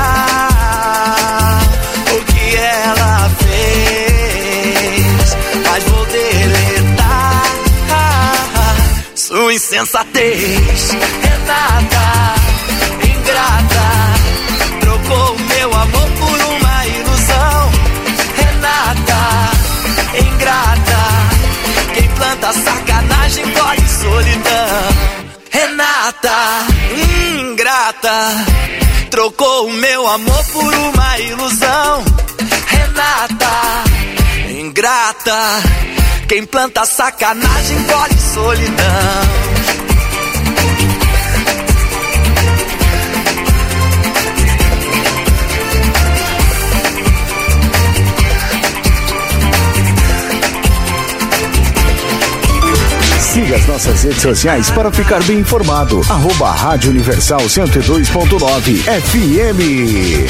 o que ela fez, mas vou deletar sua insensatez. Renata, ingrata, trocou meu amor por uma ilusão. Renata, ingrata, quem planta sacanagem colhe solidão. Renata, ingrata, trocou o meu amor por uma ilusão. Renata, ingrata, quem planta sacanagem colhe solidão.
Siga as nossas redes sociais para ficar bem informado. Arroba Rádio Universal cento e dois ponto nove F M.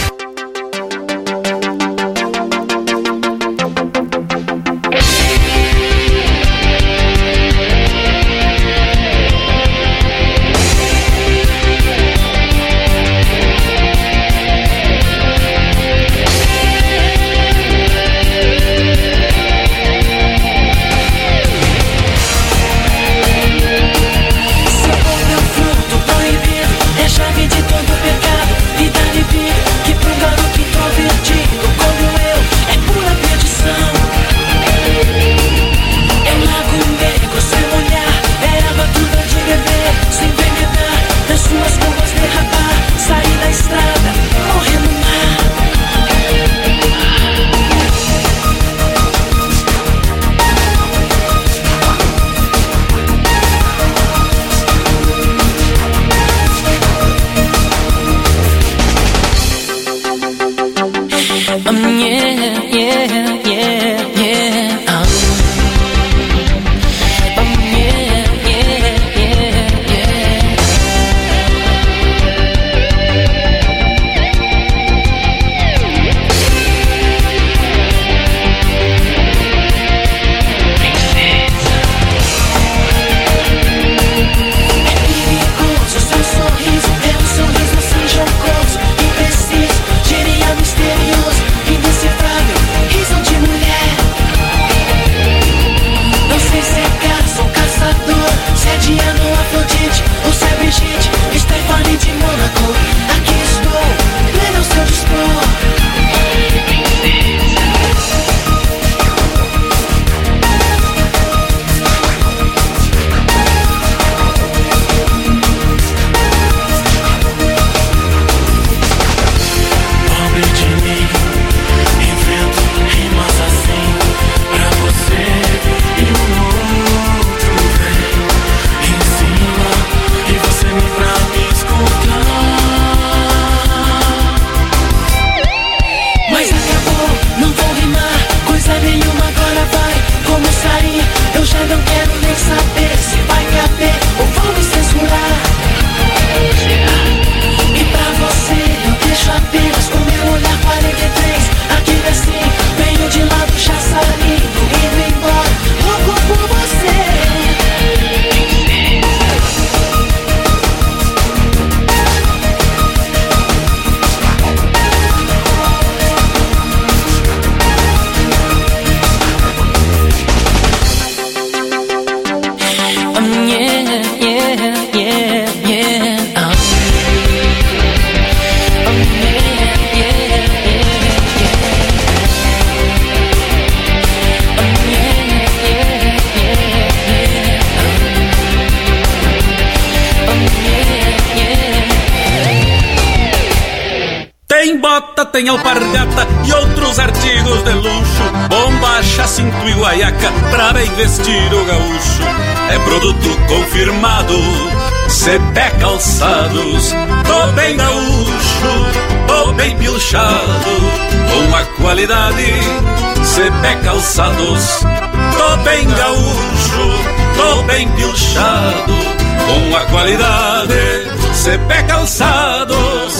yeah, yeah, yeah, yeah. Oh.
Tem alpargata e outros artigos de luxo, bombacha, cinto e guaiaca pra bem vestir o gaúcho. É produto confirmado, C P Calçados, tô bem gaúcho, tô bem pilchado, com a qualidade C P Calçados. Tô bem gaúcho, tô bem pilchado, com a qualidade C P Calçados.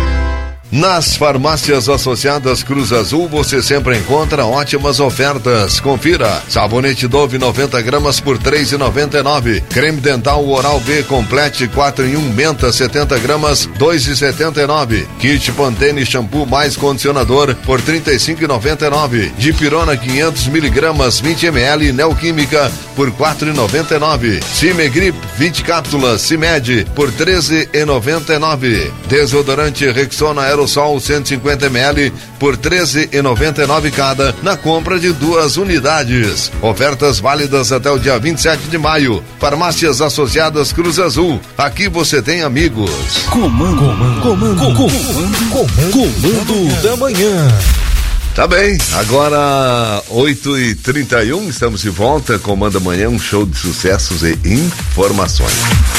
Nas farmácias associadas Cruz Azul você sempre encontra ótimas ofertas. Confira: sabonete Dove noventa gramas por três reais e noventa e nove centavos. Creme dental Oral B Complete quatro em um Menta setenta gramas dois reais e setenta e nove centavos. Kit Pantene shampoo mais condicionador por trinta e cinco reais e noventa e nove centavos. Dipirona quinhentos miligramas vinte mililitros Neoquímica por quatro reais e noventa e nove centavos. Cimegrip vinte cápsulas Cimed por treze reais e noventa e nove centavos. Desodorante Rexona Aerosol cento e cinquenta mililitros por treze reais e noventa e nove centavos cada na compra de duas unidades. Ofertas válidas até o dia vinte e sete de maio. Farmácias Associadas Cruz Azul. Aqui você tem amigos.
Comando, comando, comando, comando, comando, comando da manhã.
Tá bem, agora oito e trinta e um, estamos de volta. Comando da Manhã, um show de sucessos e informações.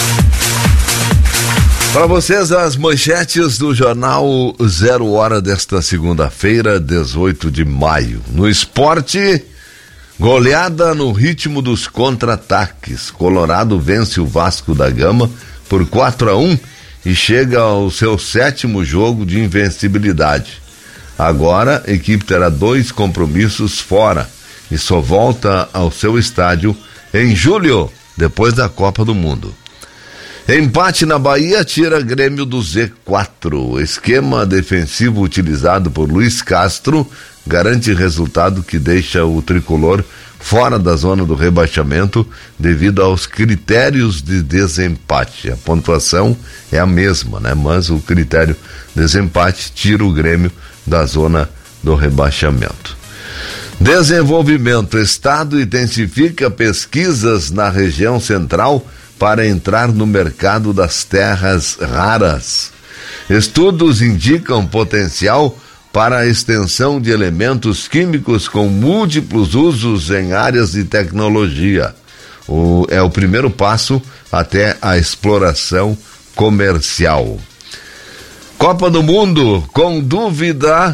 Para vocês, as manchetes do jornal Zero Hora desta segunda-feira, dezoito de maio. No esporte, goleada no ritmo dos contra-ataques. Colorado vence o Vasco da Gama por quatro a um e chega ao seu sétimo jogo de invencibilidade. Agora, a equipe terá dois compromissos fora e só volta ao seu estádio em julho, depois da Copa do Mundo. Empate na Bahia tira Grêmio do Z quatro. O esquema defensivo utilizado por Luiz Castro garante resultado que deixa o tricolor fora da zona do rebaixamento devido aos critérios de desempate. A pontuação é a mesma, né? Mas o critério desempate tira o Grêmio da zona do rebaixamento. Desenvolvimento. Estado intensifica pesquisas na região central para entrar no mercado das terras raras. Estudos indicam potencial para a extensão de elementos químicos com múltiplos usos em áreas de tecnologia. O, é o primeiro passo até a exploração comercial. Copa do Mundo, com dúvida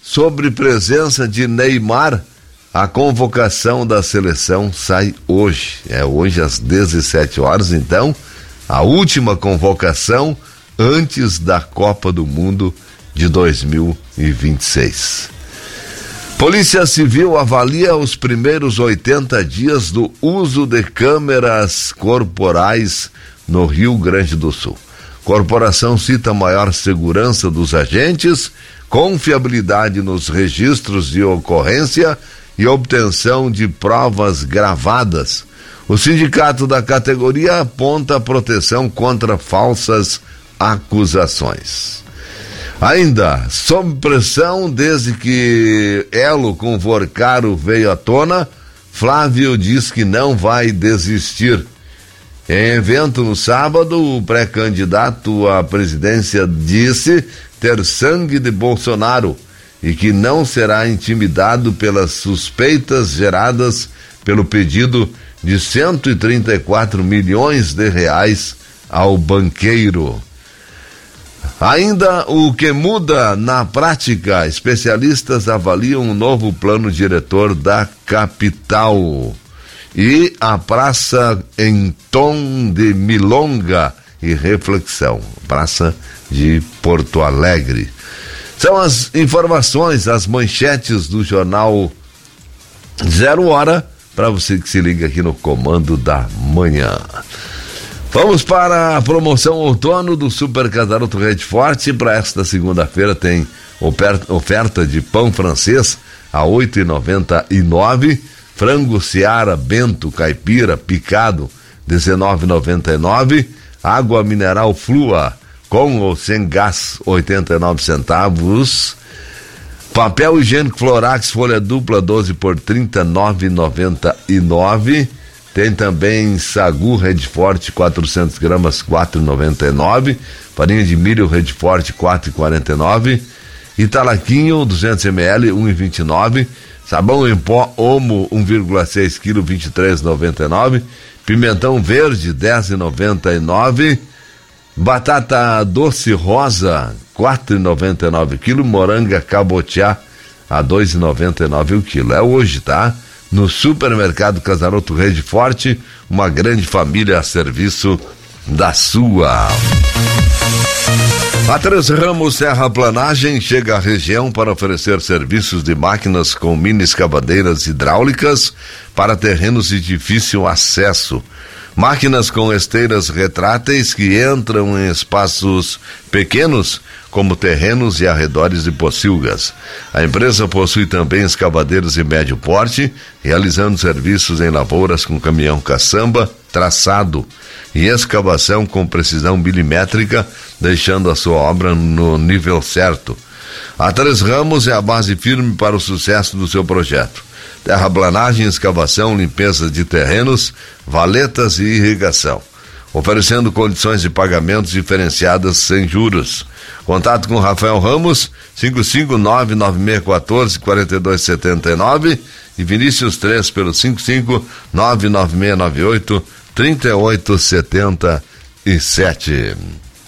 sobre presença de Neymar, a convocação da seleção sai hoje. É hoje às dezessete horas, então, a última convocação antes da Copa do Mundo de dois mil e vinte e seis. Polícia Civil avalia os primeiros oitenta dias do uso de câmeras corporais no Rio Grande do Sul. Corporação cita maior segurança dos agentes, confiabilidade nos registros de ocorrência e obtenção de provas gravadas. O sindicato da categoria aponta proteção contra falsas acusações. Ainda, sob pressão desde que elo com Vorcaro veio à tona, Flávio diz que não vai desistir. Em evento no sábado, o pré-candidato à presidência disse ter sangue de Bolsonaro e que não será intimidado pelas suspeitas geradas pelo pedido de cento e trinta e quatro milhões de reais ao banqueiro. Ainda o que muda na prática, especialistas avaliam um novo plano diretor da capital. E a praça em tom de milonga e reflexão, praça de Porto Alegre. São as informações, as manchetes do jornal Zero Hora, para você que se liga aqui no Comando da Manhã. Vamos para a promoção outono do Super Casaroto Rede Forte. Para esta segunda-feira tem oferta de pão francês a oito reais e noventa e nove centavos, frango Seara Bento caipira picado dezenove reais e noventa e nove centavos, água mineral Flua com ou sem gás oitenta e nove centavos, papel higiênico Florax folha dupla doze por trinta e nove reais e noventa e nove centavos. Tem também sagu Rede Forte quatrocentas gramas quatro reais e noventa e nove centavos, farinha de milho Rede Forte quatro reais e quarenta e nove centavos, Italaquinho duzentos mililitros um real e vinte e nove centavos, sabão em pó Omo um vírgula seis quilos vinte e três reais e noventa e nove centavos, pimentão verde dez reais e noventa e nove centavos, batata doce rosa quatro reais e noventa e nove centavos quilo, moranga cabotiá a dois reais e noventa e nove centavos o quilo. É hoje, tá? No Supermercado Casaroto Rede Forte, uma grande família a serviço da sua. A Três Ramos Terraplanagem chega à região para oferecer serviços de máquinas com mini escavadeiras hidráulicas para terrenos de difícil acesso. Máquinas com esteiras retráteis que entram em espaços pequenos, como terrenos e arredores de pocilgas. A empresa possui também escavadeiras de médio porte, realizando serviços em lavouras com caminhão caçamba, traçado e escavação com precisão milimétrica, deixando a sua obra no nível certo. A Três Ramos é a base firme para o sucesso do seu projeto. Terraplanagem, escavação, limpeza de terrenos, valetas e irrigação, oferecendo condições de pagamentos diferenciadas sem juros. Contato com Rafael Ramos, cinco cinco nove nove seis um quatro quatro dois sete nove e Vinícius três pelo cinco cinco nove nove seis nove oito três oito sete sete.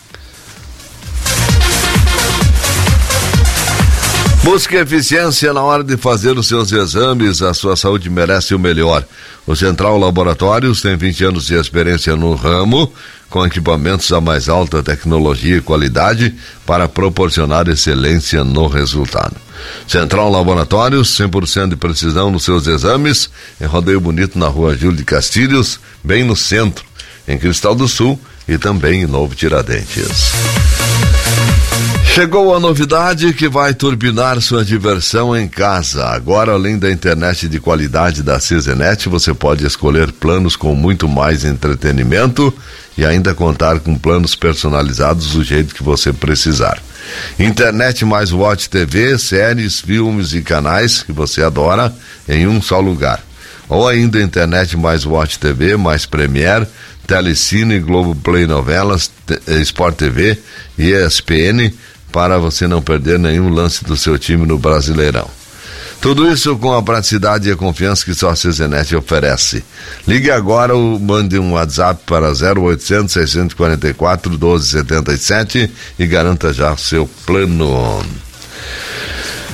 Busque eficiência na hora de fazer os seus exames, a sua saúde merece o melhor. O Central Laboratórios tem vinte anos de experiência no ramo, com equipamentos da mais alta tecnologia e qualidade para proporcionar excelência no resultado. Central Laboratórios, cem por cento de precisão nos seus exames, em Rodeio Bonito, na Rua Júlio de Castilhos, bem no centro, em Cristal do Sul e também em Novo Tiradentes. Chegou a novidade que vai turbinar sua diversão em casa. Agora, além da internet de qualidade da Cizenet, você pode escolher planos com muito mais entretenimento e ainda contar com planos personalizados do jeito que você precisar. Internet mais Watch T V, séries, filmes e canais que você adora em um só lugar. Ou ainda internet mais Watch T V, mais Premiere, Telecine, Globoplay Novelas, Sport T V e E S P N, para você não perder nenhum lance do seu time no Brasileirão. Tudo isso com a praticidade e a confiança que só a Cizenet oferece. Ligue agora ou mande um WhatsApp para zero oitocentos, seiscentos e quarenta e quatro, doze setenta e sete e garanta já o seu plano.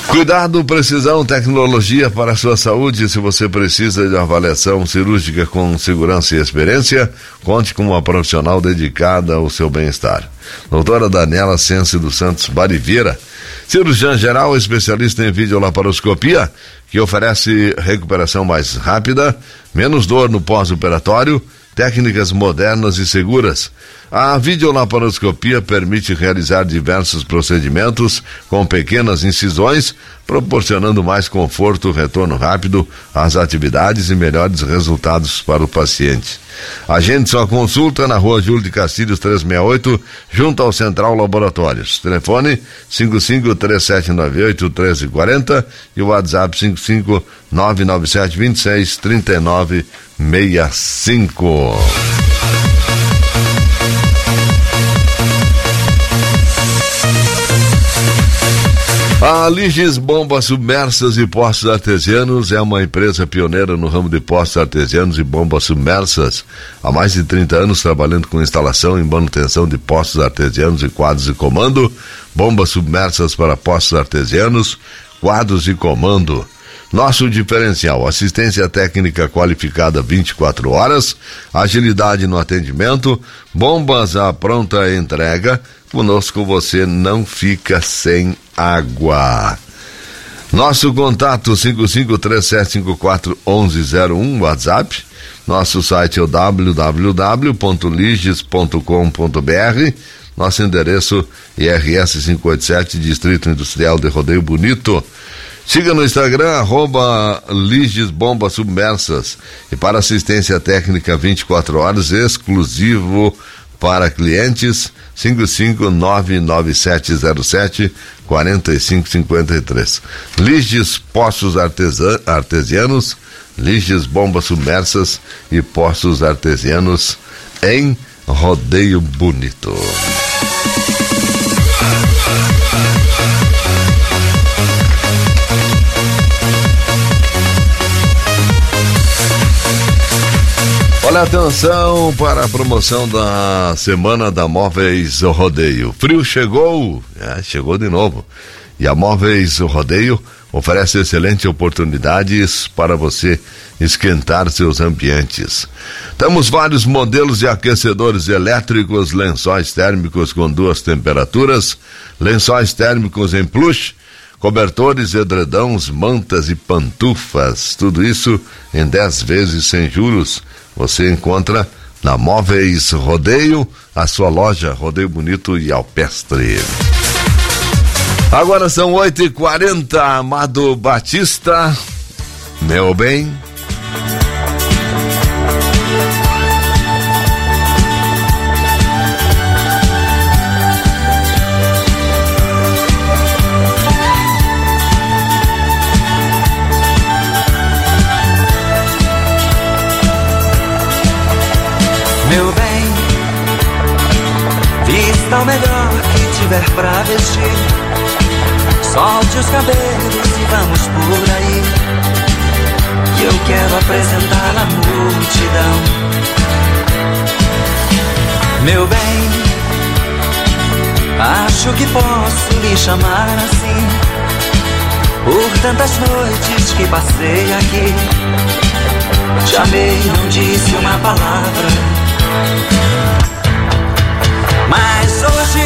Cuidado, precisão, tecnologia para a sua saúde. Se você precisa de uma avaliação cirúrgica com segurança e experiência, conte com uma profissional dedicada ao seu bem-estar. Doutora Daniela Sense dos Santos Bariveira, cirurgiã geral, especialista em videolaparoscopia, que oferece recuperação mais rápida, menos dor no pós-operatório, técnicas modernas e seguras. A videolaparoscopia permite realizar diversos procedimentos com pequenas incisões, proporcionando mais conforto, retorno rápido às atividades e melhores resultados para o paciente. Agende sua consulta na rua Júlio de Castilhos trezentos e sessenta e oito, junto ao Central Laboratórios. Telefone cinco cinco três sete nove oito um três quatro zero e o WhatsApp cinco cinco nove nove sete dois seis três nove seis cinco. A Liges Bombas Submersas e Poços Artesianos é uma empresa pioneira no ramo de poços artesianos e bombas submersas. Há mais de trinta anos trabalhando com instalação e manutenção de poços artesianos e quadros de comando, bombas submersas para poços artesianos, quadros de comando. Nosso diferencial: assistência técnica qualificada vinte e quatro horas, agilidade no atendimento, bombas à pronta entrega. Conosco você não fica sem água. Nosso contato cinco cinco três sete cinco quatro um um zero um, WhatsApp. Nosso site é o w w w ponto liges ponto com ponto b r. Nosso endereço I R S quinhentos e oitenta e sete, Distrito Industrial de Rodeio Bonito. Siga no Instagram, arroba Liges Bombas Submersas. E para assistência técnica vinte e quatro horas, exclusivo para clientes, cinco cinco nove nove sete zero sete quatro cinco cinco três. Liges Poços Artesan, Artesianos, Liges Bombas Submersas e Poços Artesianos em Rodeio Bonito. Olha, atenção para a promoção da Semana da Móveis Rodeio. Frio chegou, é, chegou de novo. E a Móveis Rodeio oferece excelentes oportunidades para você esquentar seus ambientes. Temos vários modelos de aquecedores elétricos, lençóis térmicos com duas temperaturas, lençóis térmicos em plush, cobertores, edredões, mantas e pantufas. Tudo isso em dez vezes sem juros. Você encontra na Móveis Rodeio, a sua loja Rodeio Bonito e Alpestre. Agora são oito e quarenta, Amado Batista, meu bem.
Meu bem, vista o melhor que tiver pra vestir. Solte os cabelos e vamos por aí, que eu quero apresentar a multidão. Meu bem, acho que posso lhe chamar assim, por tantas noites que passei aqui. Te amei, não disse uma palavra, mas hoje,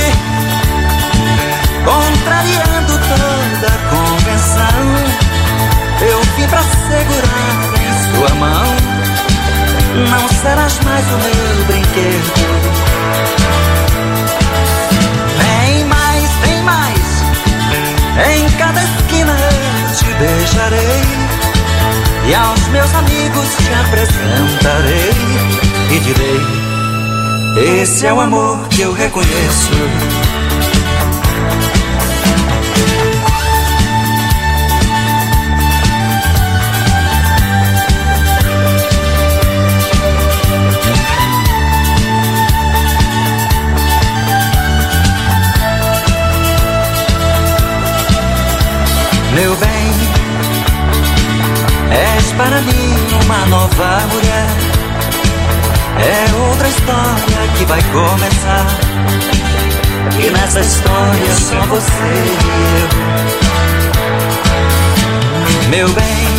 contrariando toda a convenção, eu vim pra segurar em sua mão. Não serás mais o meu brinquedo. Vem mais, vem mais, em cada esquina eu te beijarei, e aos meus amigos te apresentarei e direi: esse é o amor que eu reconheço. Meu bem, és para mim uma nova mulher. É outra história que vai começar, e nessa história só você e eu. meu bem.